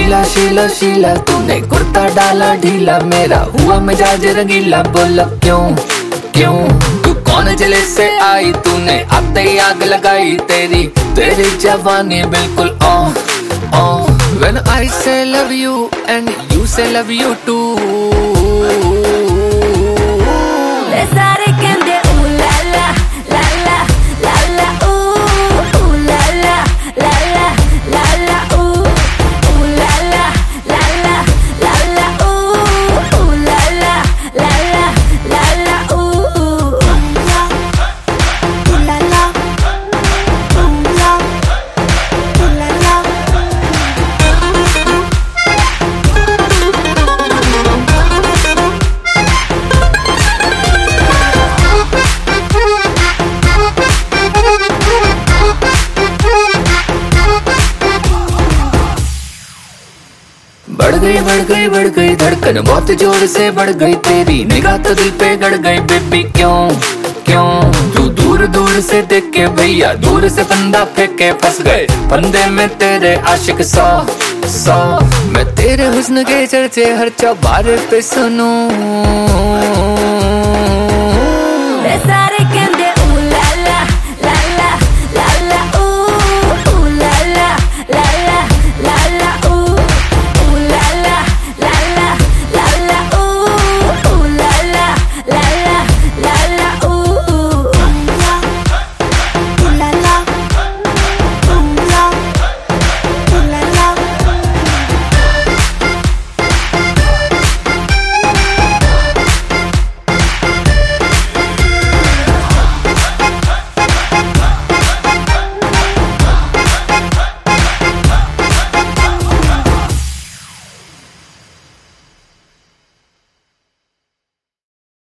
शीला शीला शीला तूने कुर्ता डाला ढीला, मेरा हुआ मिजाज रंगीला। बोला क्यों क्यों तू कौन जले से आई, तूने आते ही आग लगाई। तेरी जवानी बिल्कुल When I say love you and you say love you too, le सारे कहंदे ooh la la la la la la ooh ooh la la la la la la ooh ooh la la la la la la ooh ooh la la la la la la ooh la la la la बढ़ गई धड़कन बहुत जोर से बढ़ गई। तेरी निगाह तो दिल पे गड़ गई। बेबी क्यों क्यों तू दूर दूर से देख के भैया दूर से फंदा फेंके फंस गए फंदे में तेरे आशिक सौ मैं तेरे हुस्न के चर्चे हर चौबारे पे सुनूं।